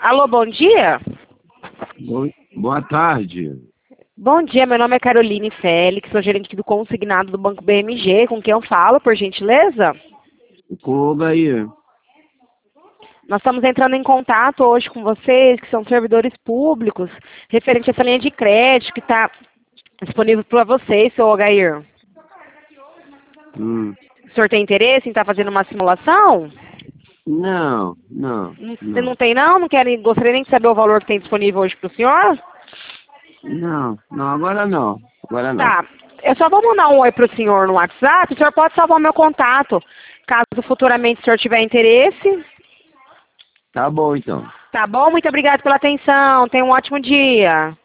Alô, bom dia? Boa tarde. Bom dia, meu nome é Caroline Félix, sou gerente do consignado do Banco BMG, com quem eu falo, por gentileza? Coga aí. Nós estamos entrando em contato hoje com vocês, que são servidores públicos, referente a essa linha de crédito que está disponível para vocês, seu Ogair. O senhor tem interesse em estar fazendo uma simulação? Não. Você não tem não? Gostaria nem de saber o valor que tem disponível hoje para o senhor? Não, agora não. Agora não. Tá, eu só vou mandar um oi para o senhor no WhatsApp, o senhor pode salvar o meu contato, caso futuramente o senhor tiver interesse. Tá bom, então. Tá bom? Muito obrigada pela atenção, tenha um ótimo dia.